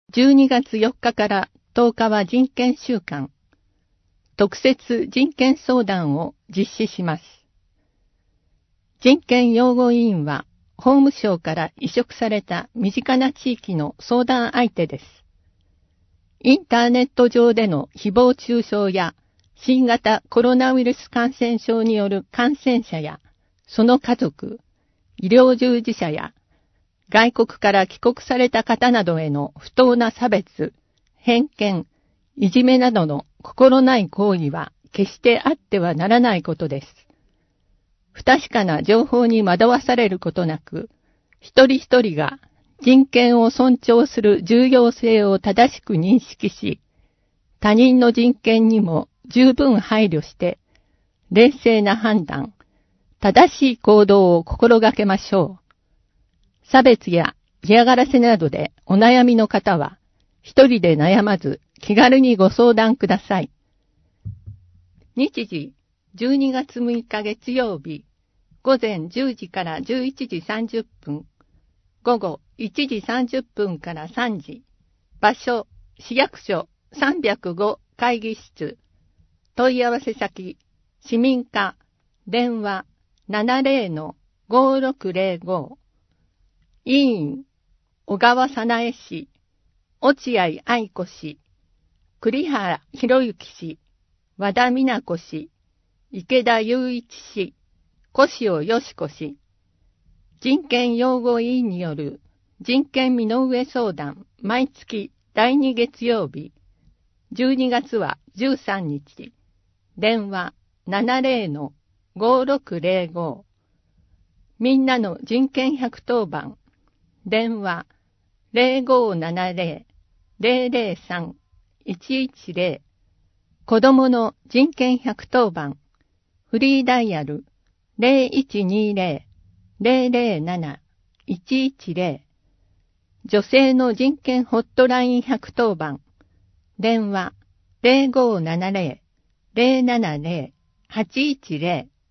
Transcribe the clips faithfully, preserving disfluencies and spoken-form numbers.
じゅうにがつよっかからとおかは人権週間、特設人権相談を実施します。人権擁護委員は法務省から委嘱された身近な地域の相談相手です。インターネット上での誹謗中傷や新型コロナウイルス感染症による感染者やその家族、医療従事者や外国から帰国された方などへの不当な差別、偏見、いじめなどの心ない行為は決してあってはならないことです。不確かな情報に惑わされることなく、一人一人が人権を尊重する重要性を正しく認識し、他人の人権にも十分配慮して、冷静な判断、正しい行動を心がけましょう。差別や嫌がらせなどでお悩みの方は、一人で悩まず気軽にご相談ください。日時、じゅうにがつむいか月曜日、午前じゅうじからじゅういちじさんじゅっぷん、午後いちじさんじゅっぷんからさんじ、場所、市役所さんびゃくご会議室、問い合わせ先、市民課、電話 ななぜろのごろくぜろご、委員、小川早苗氏、落合愛子氏、栗原博之氏、和田美奈子氏、池田雄一氏、越尾よし子氏、人権擁護委員による人権身の上相談毎月だいに月曜日、じゅうにがつはじゅうさんにち、電話 ななぜろのごろくぜろご、みんなの人権百当番、電話 ぜろごななぜろ ぜろぜろさん いちいちぜろ、子どもの人権百当番、フリーダイヤル ぜろいちにぜろ ぜろぜろなな いちいちぜろ、女性の人権ホットライン百当番、電話 ぜろごななぜろ ぜろななぜろ はちいちぜろ。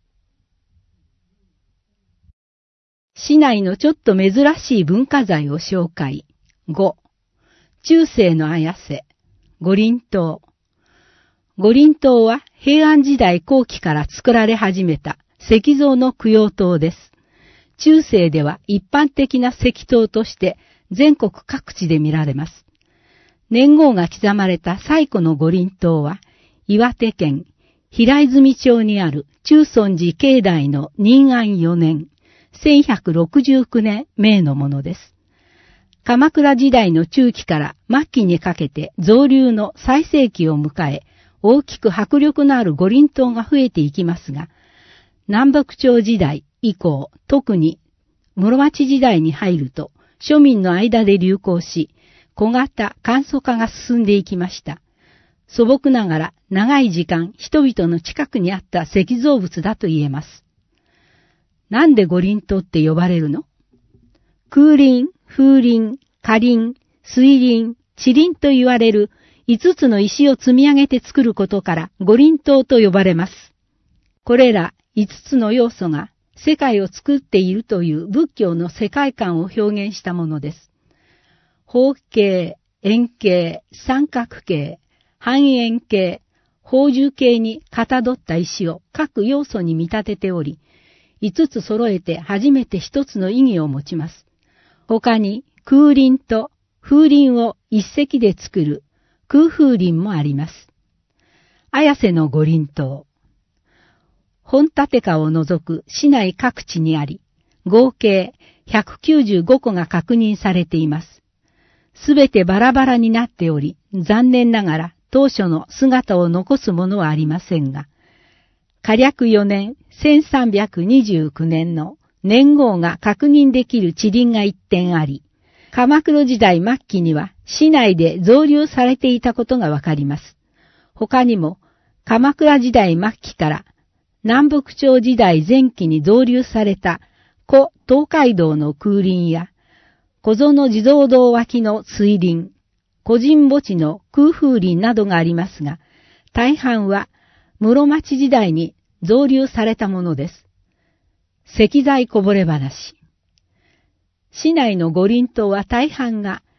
市内のちょっと珍しい文化財を紹介。ご、中世の綾瀬、五輪塔。五輪塔は平安時代後期から作られ始めた石造の供養塔です。中世では一般的な石塔として全国各地で見られます。年号が刻まれた最古の五輪塔は、岩手県平泉町にある中尊寺境内の仁安よねん、せんひゃくろくじゅうきゅうねんめいのものです。鎌倉時代の中期から末期にかけて造立の最盛期を迎え、大きく迫力のある五輪塔が増えていきますが、南北朝時代以降、特に室町時代に入ると、庶民の間で流行し、小型簡素化が進んでいきました。素朴ながら長い時間人々の近くにあった石造物だと言えます。なんで五輪塔って呼ばれるの？空輪、風輪、火輪、水輪、地輪と言われる五つの石を積み上げて作ることから五輪塔と呼ばれます。これら五つの要素が世界を作っているという仏教の世界観を表現したものです。方形、円形、三角形、半円形、宝珠形にかたどった石を各要素に見立てており、五つ揃えて初めて一つの意義を持ちます。他に空輪と風輪を一石で作る空風輪もあります。綾瀬の五輪塔。本立川を除く市内各地にあり、合計ひゃくきゅうじゅうごこが確認されています。すべてバラバラになっており、残念ながら当初の姿を残すものはありませんが、嘉暦よねんせんさんびゃくにじゅうきゅうねんの年号が確認できる地輪が一点あり、鎌倉時代末期には市内で造立されていたことがわかります。他にも鎌倉時代末期から南北朝時代前期に造立された古東海道の空輪や小園地蔵堂脇の水輪、個人墓地の空風輪などがありますが、大半は室町時代に造立されたものです。石材こぼれ話。市内の五輪塔は大半が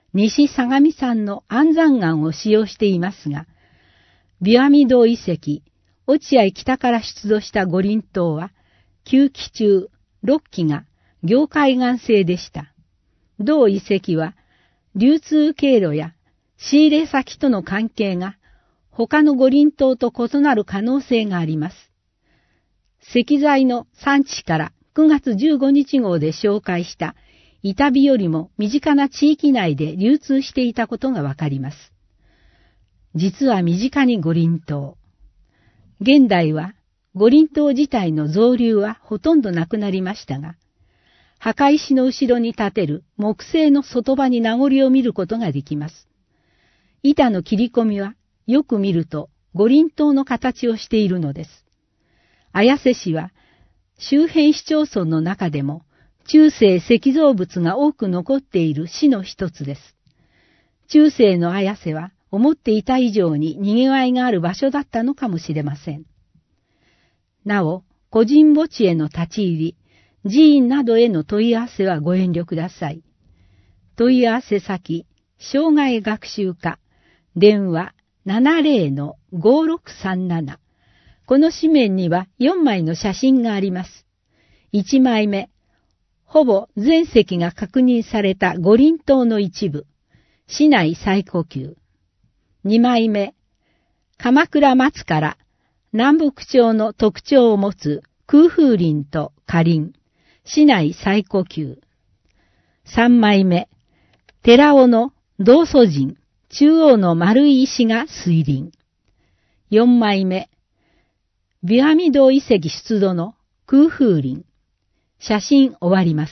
西相模山の安山岩を使用していますが、ビワミ洞遺跡、落合北から出土した五輪塔は、きゅうき中ろっきが凝海岩製でした。同遺跡は、流通経路や仕入れ先との関係が他の五輪塔と異なる可能性があります。石材の産地からくがつじゅうごにち号で紹介した板火よりも身近な地域内で流通していたことがわかります。実は身近に五輪塔。現代は五輪塔自体の造立はほとんどなくなりましたが、墓石の後ろに立てる木製の外場に名残を見ることができます。板の切り込みはよく見ると五輪塔の形をしているのです。綾瀬市は周辺市町村の中でも中世石造物が多く残っている市の一つです。中世の綾瀬は思っていた以上に賑わいがある場所だったのかもしれません。なお、個人墓地への立ち入り、寺院などへの問い合わせはご遠慮ください。問い合わせ先、生涯学習課、電話 ななぜろのごろくさんなな。この紙面にはよんまいの写真があります。いちまいめ、ほぼ全石が確認された五輪塔の一部、市内最古級。にまいめ、鎌倉松から南北朝の特徴を持つ空風林と花林、市内最古級。さんまいめ、寺尾の道祖神、中央の丸い石が水林。よんまいめ、ビワミ洞遺跡出土の空風林。写真終わります。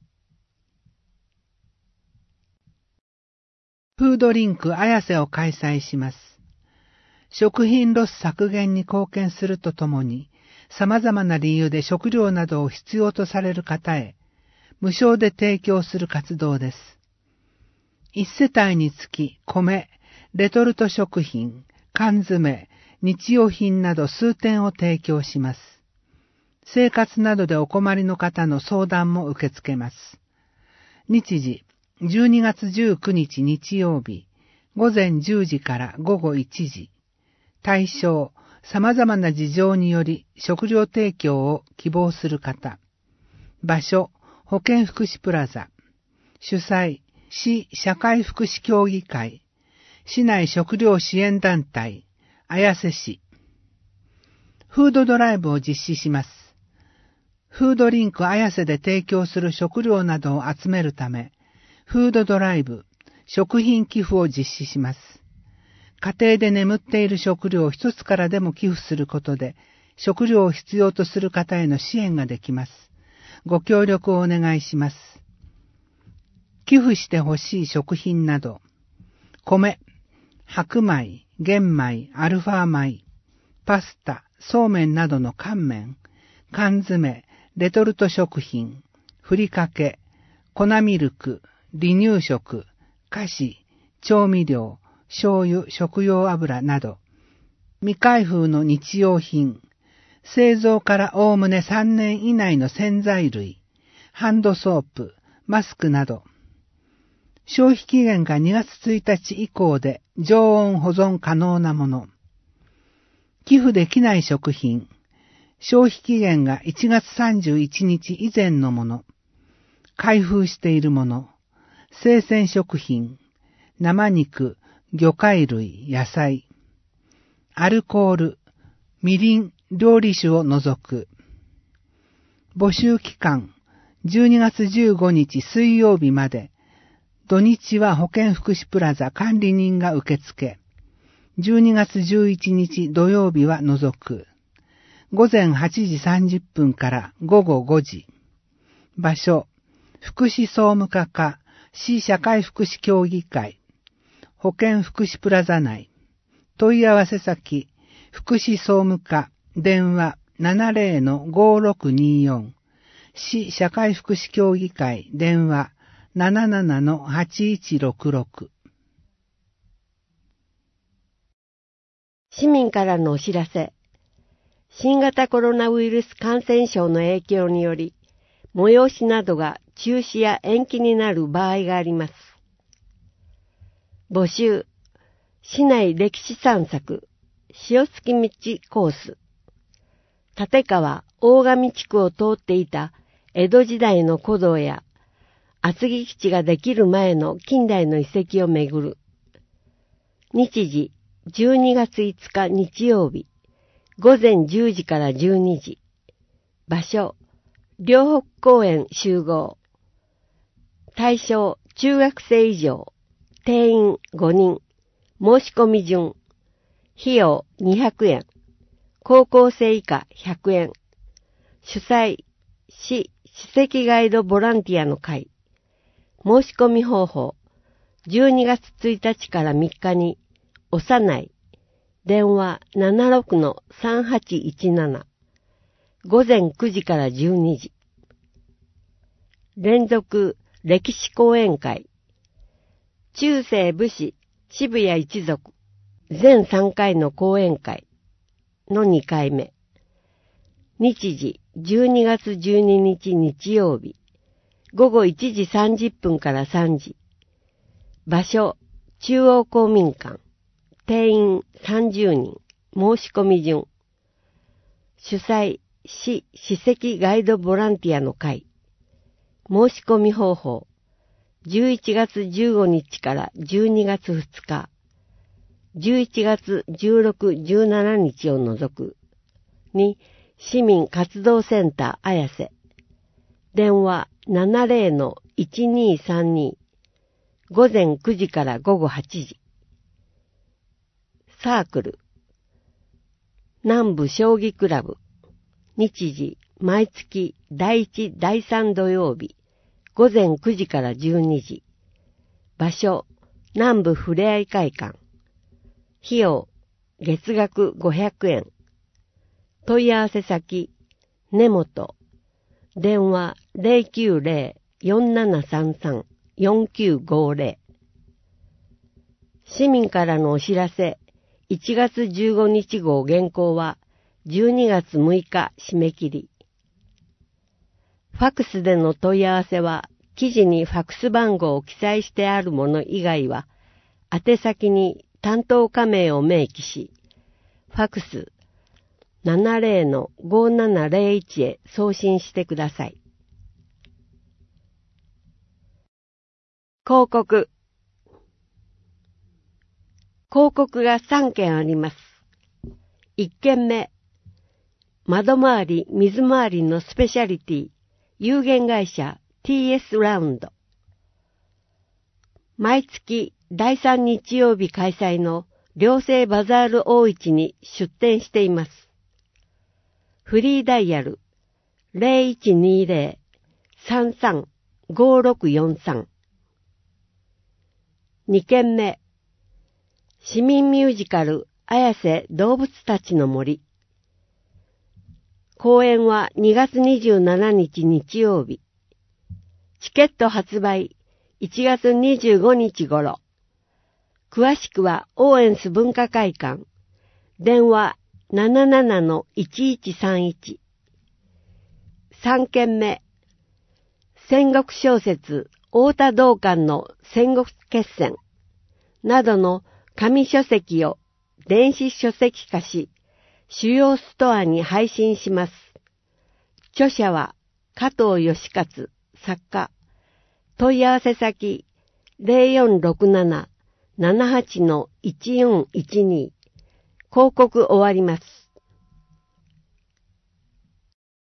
フードリンク綾瀬を開催します。食品ロス削減に貢献するとともに、様々な理由で食料などを必要とされる方へ、無償で提供する活動です。一世帯につき米、レトルト食品、缶詰、日用品など数点を提供します。生活などでお困りの方の相談も受け付けます。日時、じゅうにがつじゅうくにち日曜日、ごぜんじゅうじからごごいちじ。対象、様々な事情により食料提供を希望する方。場所、保健福祉プラザ。主催、市社会福祉協議会。市内食料支援団体、綾瀬市。フードドライブを実施します。フードリンク綾瀬で提供する食料などを集めるため、フードドライブ、食品寄付を実施します。家庭で眠っている食料を一つからでも寄付することで、食料を必要とする方への支援ができます。ご協力をお願いします。寄付してほしい食品など、米、白米、玄米、アルファ米、パスタ、そうめんなどの乾麺、缶詰、レトルト食品、ふりかけ、粉ミルク、離乳食、菓子、調味料、醤油、食用油など、未開封の日用品、製造からおおむねさんねん以内の洗剤類、ハンドソープ、マスクなど、消費期限がにがつついたち以降で常温保存可能なもの、寄付できない食品、消費期限がいちがつさんじゅういちにち以前のもの、開封しているもの、生鮮食品、生肉、魚介類、野菜、アルコール、みりん、料理酒を除く。募集期間、じゅうにがつじゅうごにち水曜日まで、土日は保健福祉プラザ管理人が受付。じゅうにがつじゅういちにち土曜日は除く。ごぜんはちじさんじゅっぷんからごごごじ。場所、福祉総務課課市社会福祉協議会。保健福祉プラザ内。問い合わせ先、福祉総務課、電話 ななぜろのごろくによん。市社会福祉協議会、電話 ななななのはちいちろくろく。 市民からのお知らせ。新型コロナウイルス感染症の影響により、催しなどが中止や延期になる場合があります。 募集。市内歴史散策。塩付道コース。立川大上地区を通っていた江戸時代の古道や厚木基地ができる前の近代の遺跡を巡る。日時じゅうにがついつか日曜日、午前じゅうじからじゅうにじ。場所、両北公園集合。対象、中学生以上。定員ごにん。申し込み順。費用にひゃくえん。高校生以下ひゃくえん。主催、市史跡ガイドボランティアの会。申し込み方法。じゅうにがつついたちからみっかに、おさない。電話 ななろくのさんはちいちなな。午前くじからじゅうにじ。連続歴史講演会。中世武士渋谷一族全さんかいの講演会のにかいめ。日時じゅうにがつじゅうににち日曜日。午後いちじさんじゅっぷんからさんじ。場所、中央公民館。定員さんじゅうにん。申し込み順。主催、市史跡ガイドボランティアの会。申し込み方法。じゅういちがつじゅうごにちからじゅうにがつふつか。じゅういちがつじゅうろく、じゅうしちにちを除く。に、市民活動センター綾瀬。電話 ななぜろのいちにさんに。午前くじから午後はちじ。サークル。南部将棋クラブ。日時、毎月だいいち、だいさん土曜日。午前くじからじゅうにじ。場所、南部ふれあい会館。費用、月額ごひゃくえん。問い合わせ先、根本。電話 ゼロきゅうゼロ よんななさんさん よんきゅうごゼロ。市民からのお知らせ、いちがつじゅうごにち号原稿はじゅうにがつむいか締め切り。ファクスでの問い合わせは、記事にファクス番号を記載してあるもの以外は、宛先に担当課名を明記し、ファクス ななぜろのごななぜろいち へ送信してください。広告。広告がさんけんあります。いっけんめ、窓周り、水回りのスペシャリティ、有限会社 ティーエス ラウンド。毎月だいさん日曜日開催の寮生バザール大市に出店しています。フリーダイヤル ゼロいちにゼロ さんさん ごろくよんさん。にけんめ、市民ミュージカル綾瀬動物たちの森。公演はにがつにじゅうしちにち日曜日。チケット発売いちがつにじゅうごにち頃。詳しくはオーエンス文化会館。電話 ななななのいちいちさんいち。さんけんめ、戦国小説太田道館の戦国決戦などの紙書籍を電子書籍化し、主要ストアに配信します。著者は加藤義勝作家。問い合わせ先 ゼロよんろくなな ななはちのいちよんいちに。広告終わります。